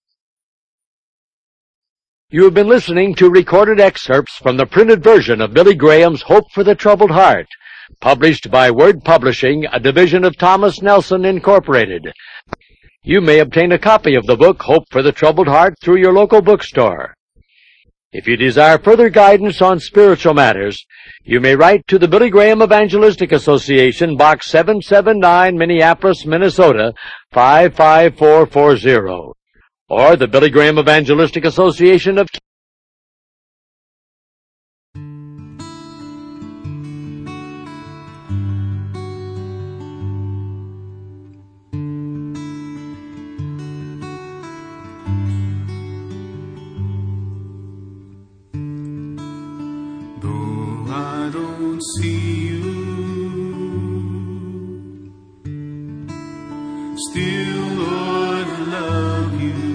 A: You have been listening to recorded excerpts from the printed version of Billy Graham's Hope for the Troubled Heart, published by Word Publishing, a division of Thomas Nelson, Incorporated. You may obtain a copy of the book Hope for the Troubled Heart through your local bookstore. If you desire further guidance on spiritual matters, you may write to the Billy Graham Evangelistic Association, Box seven seven nine, Minneapolis, Minnesota, five five four four zero, or the Billy Graham Evangelistic Association of
D: I don't see you, still, Lord, I love you.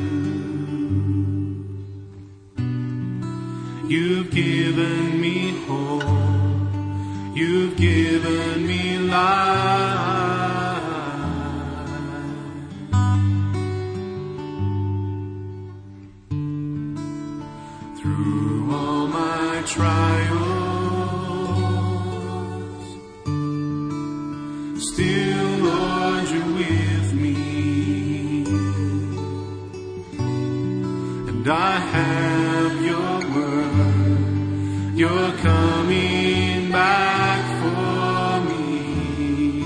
D: You've given me hope, you've given me life. Through all my trials, still, Lord, you're with me, and I have your word, you're coming back for me.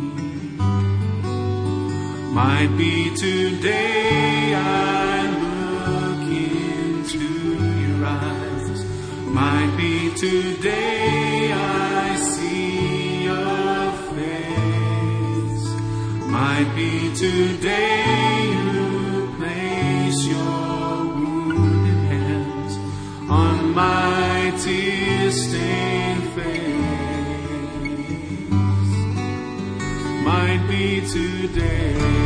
D: Might be today I look into your eyes, might be today I see your face, might be today you place your wounded hands on my tear-stained face, might be today.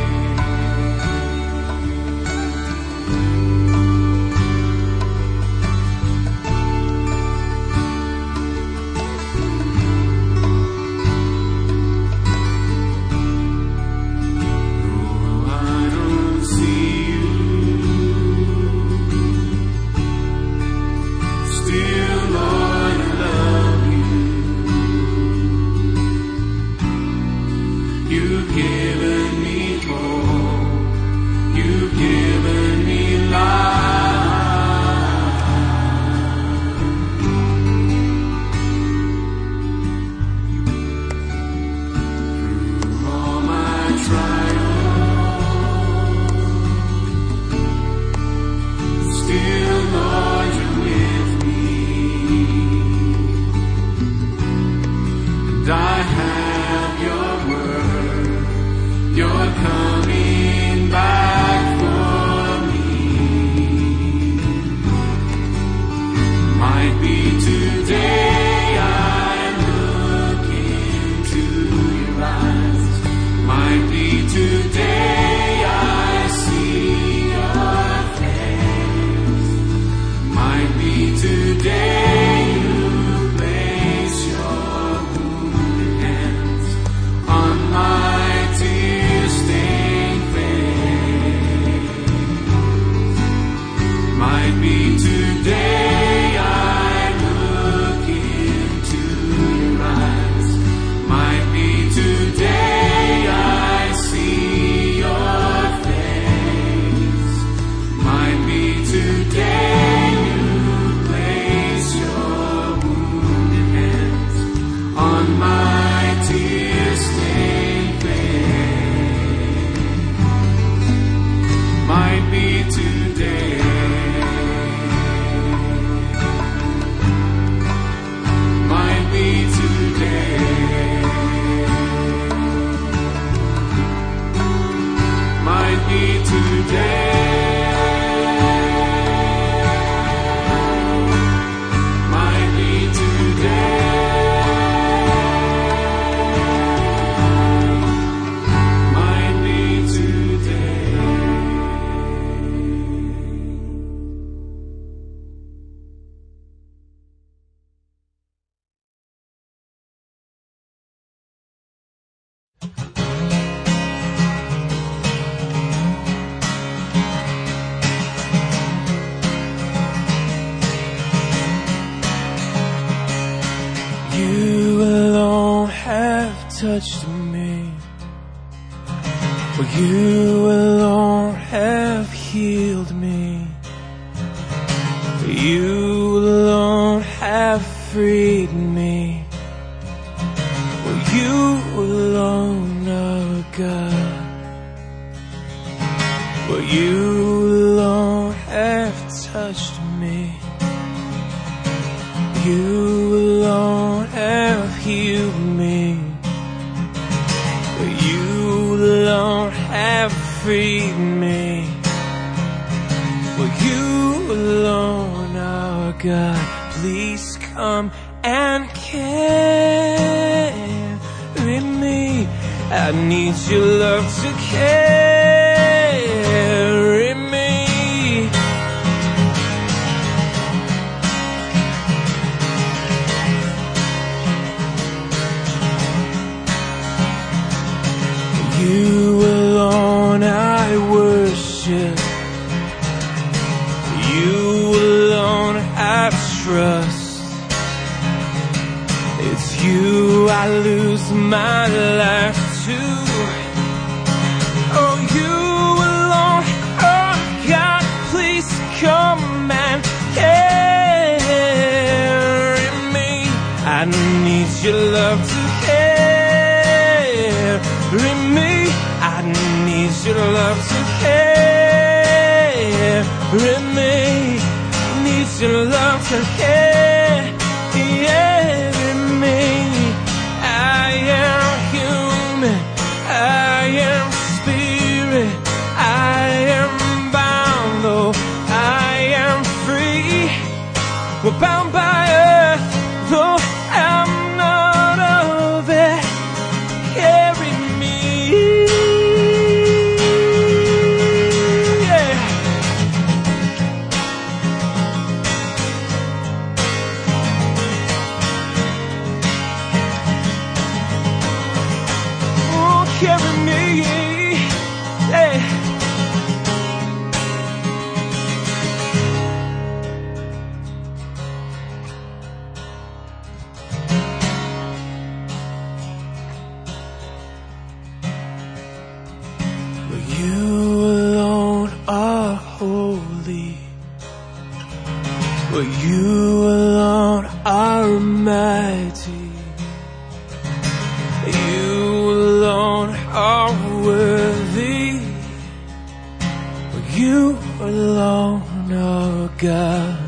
D: You've given me
E: touched me. For you alone have healed me. For you alone have freed me. For you alone are God. For you alone have touched me. You alone have healed me. For you alone have freed me. For you alone are God. Please come and carry me. I need your love to carry me. You alone I worship. You alone I trust. It's you I lose my life to. Oh, you alone, oh God, please come and carry me. I need your love to carry me. I need your love to carry me. Need your love to carry me. I am human. I am spirit. I am bound, though I am free. We're bound by earth, though I'm not of it. Carry me. Carry me, yeah. But you alone are holy. But you alone are mighty. You alone are worthy. For you alone are God.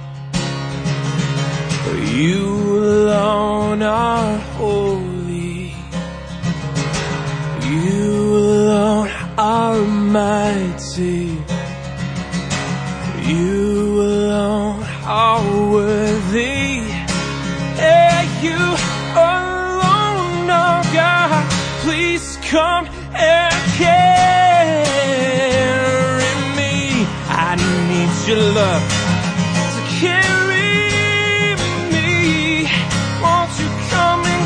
E: For you alone are holy. You alone are mighty. You alone are worthy. Yeah, you alone are God. Please come and carry me. I need your love to carry me. Won't you come and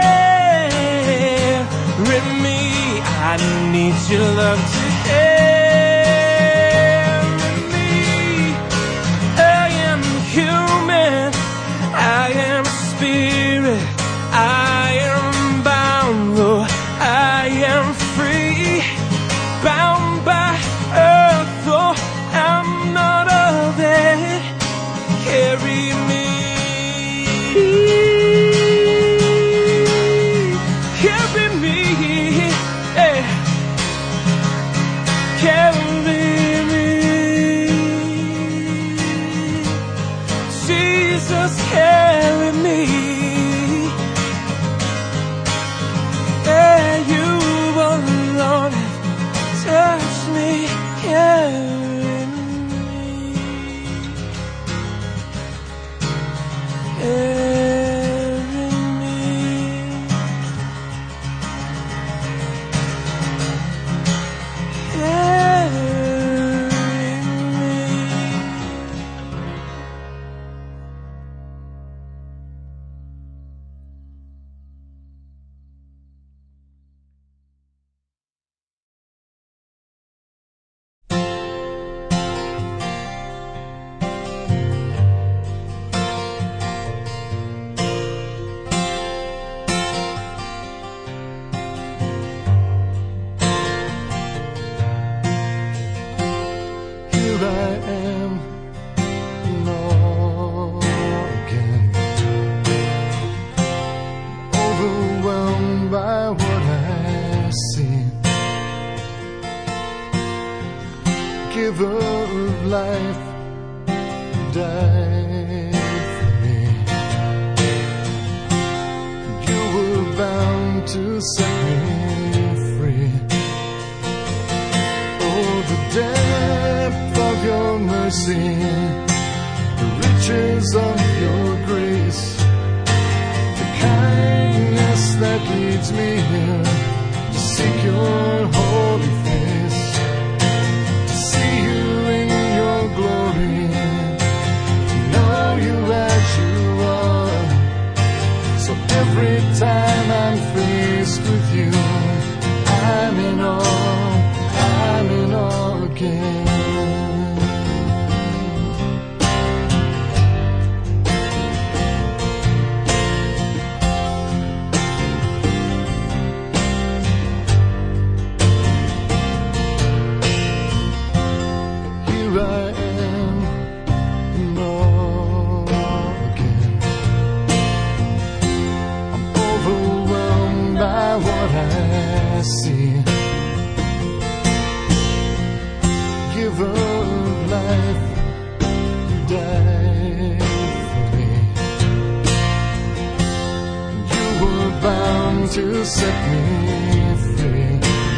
E: carry me? I need your love to carry me. I am human. I am spirit. I am bound, though I am free, bound by earth, though I'm not of it. Carry me, carry me, hey. Carry me, Jesus, carry me. Touch me, carry me, carry me, carry me.
F: mercy, the riches of your grace, the kindness that leads me here to seek your holy face, to see you in your glory, to know you as you are. So every time I'm faced with you, I'm in awe, I'm in awe again. Here I am in awe again. I'm overwhelmed by what I see. Give of life, you died for me. You were bound to set me free.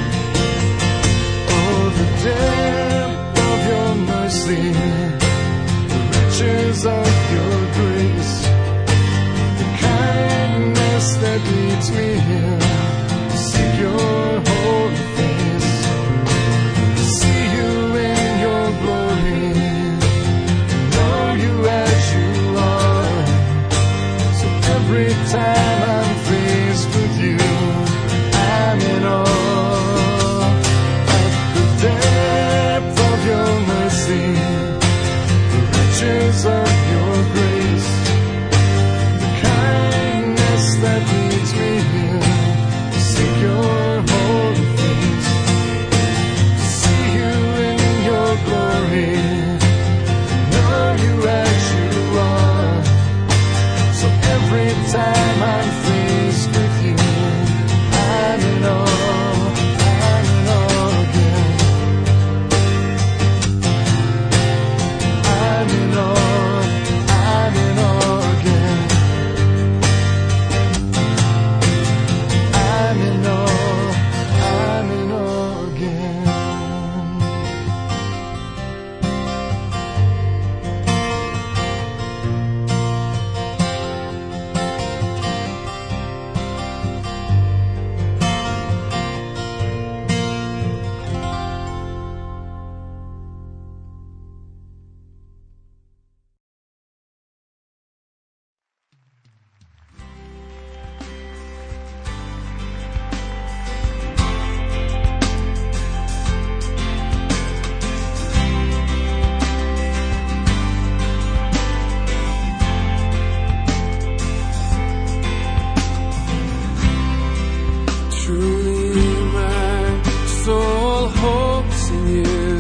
F: Oh, the depth of your mercy, the riches of your grace, the kindness that leads me here to seek your holy face, to see you in your glory, to know you as you are. So every time I'm faced with you, I'm in awe at the depth of your mercy, the riches of your grace, the kindness that leads me here to seek your holy face, to see you in your glory, to know you as you are. So every time I'm faced with you, I'm in awe, I'm in awe again. I'm in awe, I'm in awe again. I'm in awe, I'm in awe again.
E: Truly my soul hopes in you.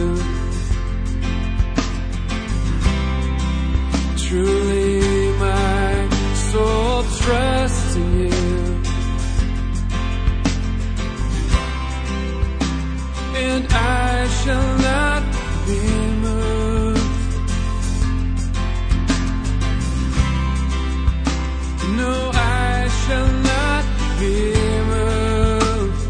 E: Truly my soul trusts in you. And I shall not be moved. No, I shall not be moved.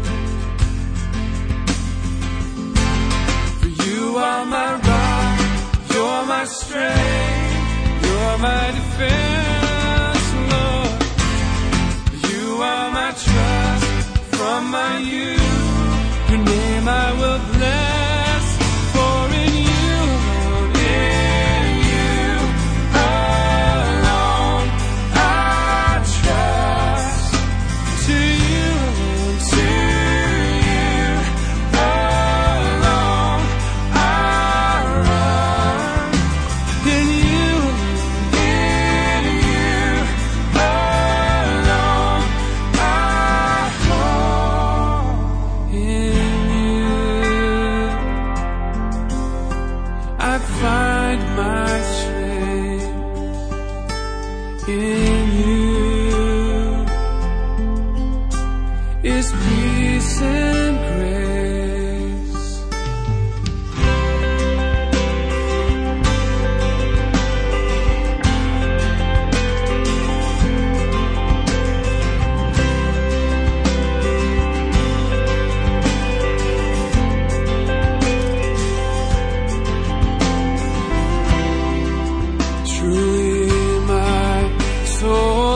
E: For you are my rock, you're my strength, you're my defense, Lord. You are my trust from my youth. Your name I will bless, for in you alone, in you alone, I trust. To you alone, to you alone, I run. In you alone, in you alone, I hope. In you I find my strength. In you is peace and grace.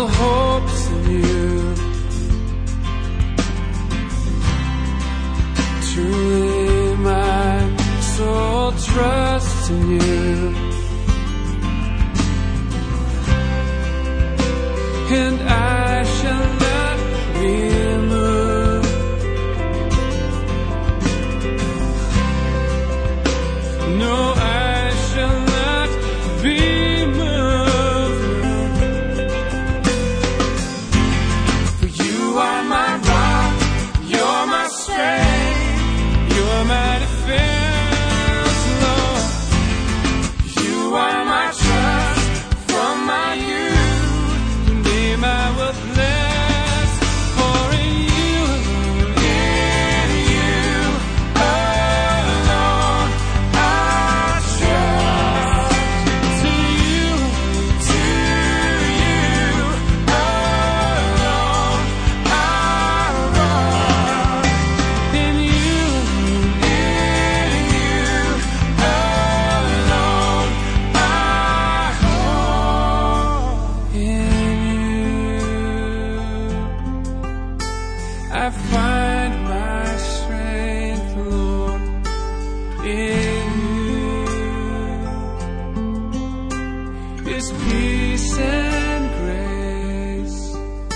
E: all hopes in you. Truly my soul trusts in you. And I shall not be moved. No, I shall not be moved. For you are my rock, you're my strength, you're my defense, Lord. You are my trust from my youth. I will bless, for in you, in you alone I trust. To you, to you alone I run. In you, in you alone I hope. In I find my strength, Lord, in you. Is peace and grace,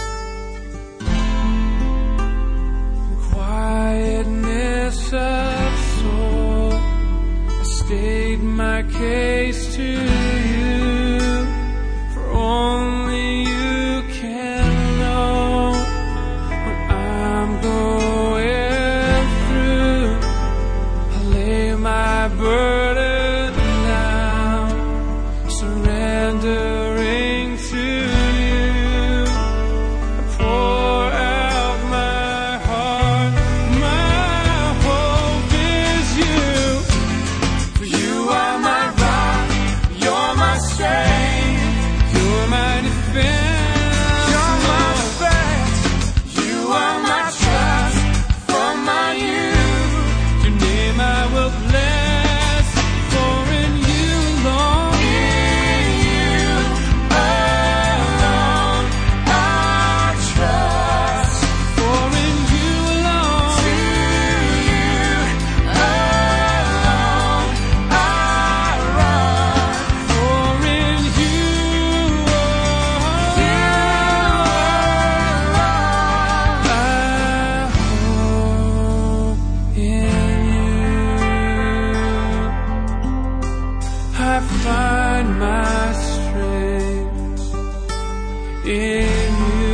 E: the quietness of soul. I state my case to you, for only you can know what I'm going through. I lay my burden down, surrendering to you. I pour out my heart, my hope is you. For you are my rock, you're my strength, you're my defense, you're my strength. You are my trust from my youth. Your name I will bless, for in you alone, in you alone I trust. For in you alone, to you alone I run. For in you alone, I hope in you. I find my strength in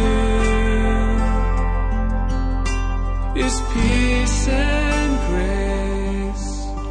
E: you. Is peace and grace.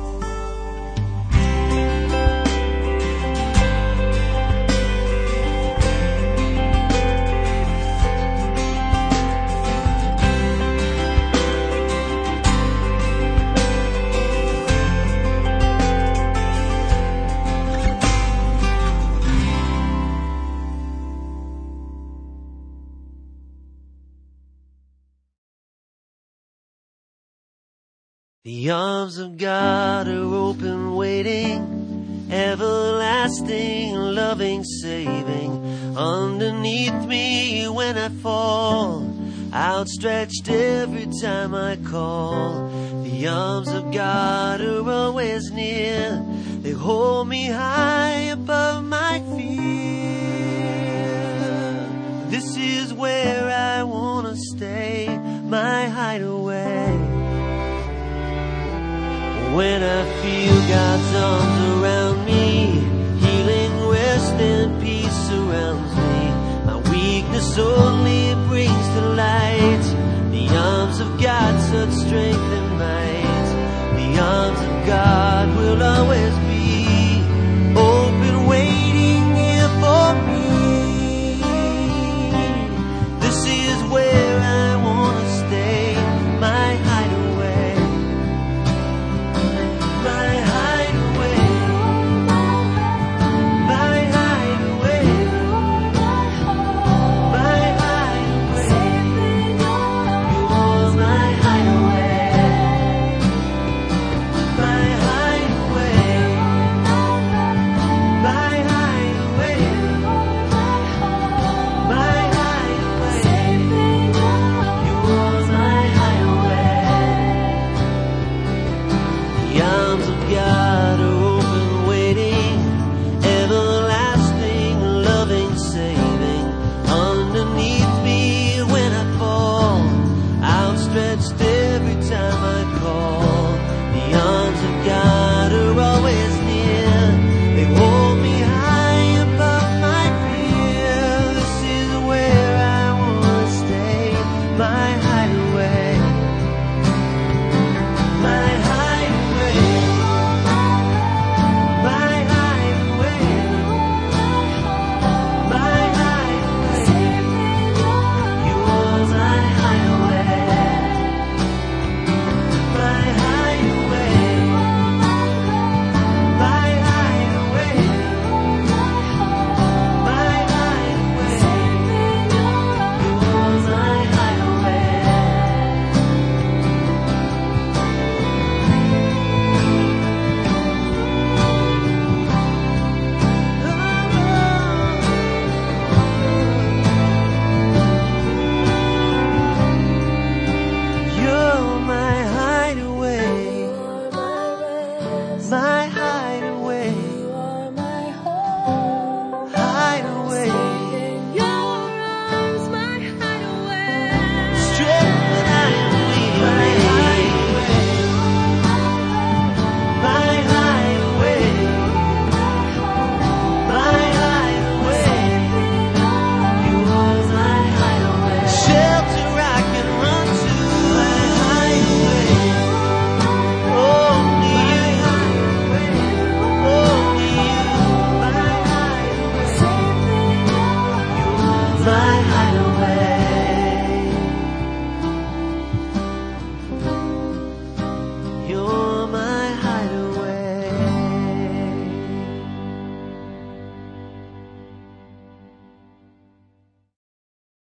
G: The arms of God are open, waiting, everlasting, loving, saving, underneath me when I fall, outstretched every time I call. The arms of God are always near, they hold me high above my fear. This is where I wanna stay, my hideaway. When I feel God's arms around me, healing, rest, and peace surrounds me. My weakness only brings to light the arms of God, such strength and might. The arms of God will always be open, waiting here for me. This is where I wanna stay, my hideaway. My hideaway, my hideaway, my hideaway. You are my
H: I don't